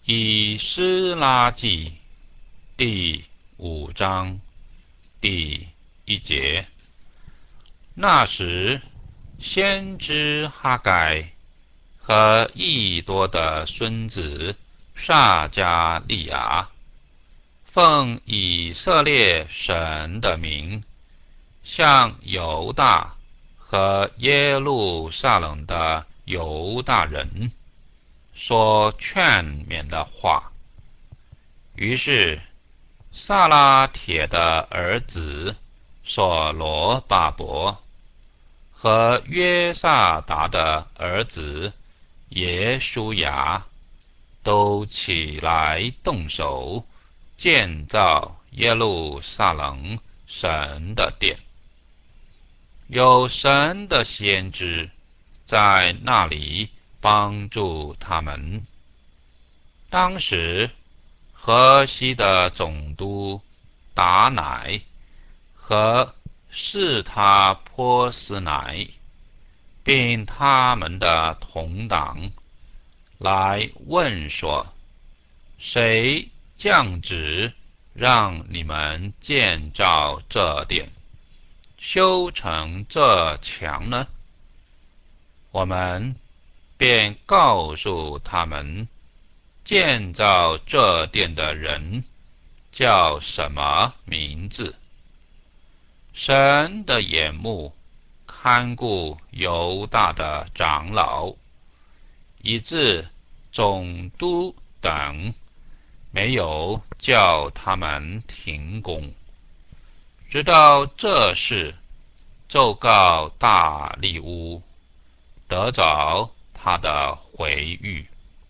以斯拉记第5章第1节。那时，先知哈该和益多的孙子撒迦利亚，奉以色列神的名，向犹大和耶路撒冷的犹大人说劝勉的话。于是，撒拉铁的儿子所罗巴伯和约萨达的儿子耶书亚都起来动手建造耶路撒冷神的殿。有神的先知在那里帮助他们。当时，河西的总督达乃和士他波斯乃，并他们的同党来问说：谁降旨让你们建造这殿，修成这墙呢？我们便告诉他们，建造这殿的人叫什么名字。神的眼目看顾犹大的长老，以致总督等没有叫他们停工，直到这事奏告大利乌，得着他的回谕。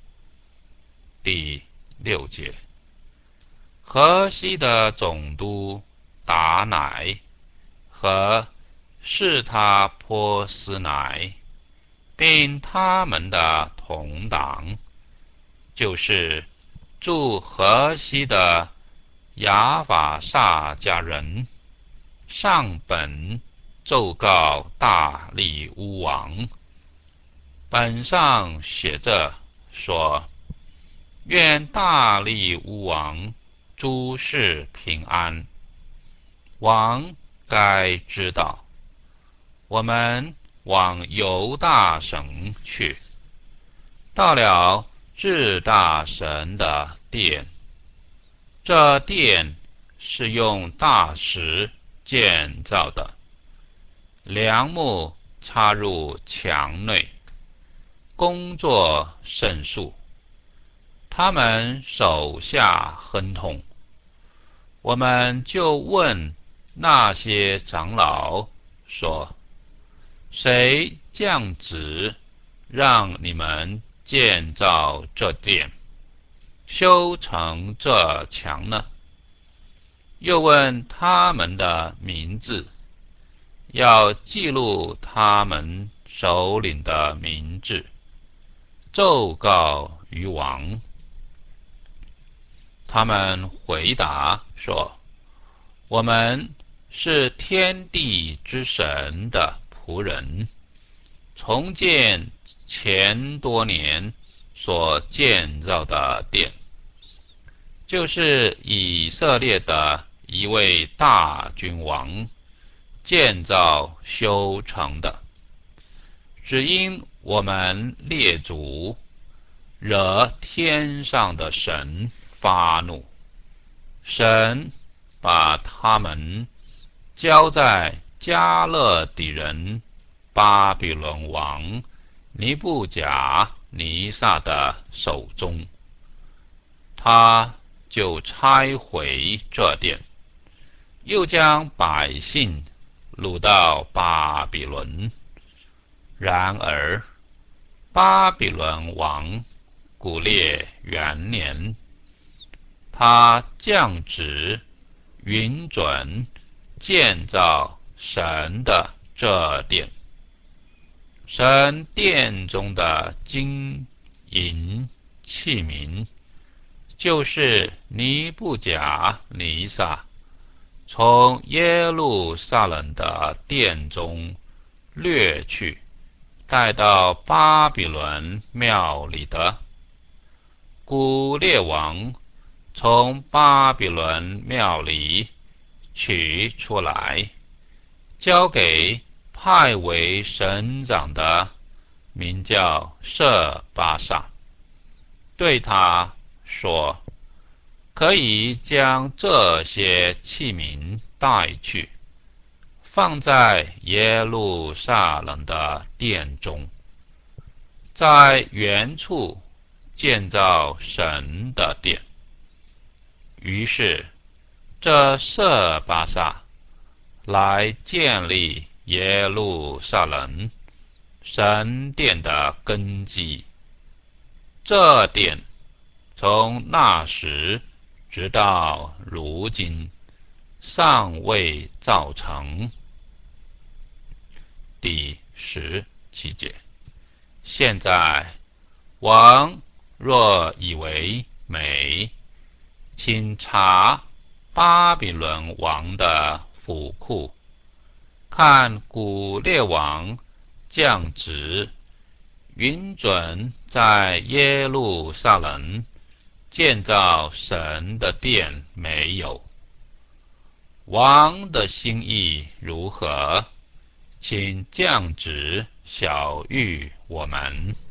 第6节。河西的总督达乃和士他波斯乃，并他们的同党，就是住河西的亚法萨家人，上本奏告大利乌王。本上写着说：愿大利乌王诸事平安。王该知道，我们往犹大省去，到了至大神的殿。这殿是用大石建造的，梁木插入墙内，工作甚速。他们手下亨通。我们就问那些长老说：谁降旨让你们建造这殿，修成这墙呢？又问他们的名字，要记录他们首领的名字，奏告于王。他们回答说：我们是天地之神的仆人，重建前多年所建造的殿，就是以色列的一位大君王建造修成的。只因我们列祖惹天上的神发怒，神把他们交在加勒底人巴比伦王尼布甲尼撒的手中，他就拆毁这殿，又将百姓掳到巴比伦。然而，巴比伦王古列元年，他降旨允准建造神的这殿。神殿中的金银器皿，就是尼布甲尼撒从耶路撒冷的殿中掠去，带到巴比伦庙里的。 古列王从巴比伦庙里取出来，交给派为省长的，名叫舍巴萨，对他说：可以将这些器皿带去，放在耶路撒冷的殿中，在原处建造神的殿。于是这舍巴萨来建立耶路撒冷神殿的根基。这殿从那时直到如今尚未造成。第17节。现在王若以为美，请查巴比伦王的府库，看古列王降旨，允准在耶路撒冷建造神的殿没有。王的心意如何？请降旨晓谕我们。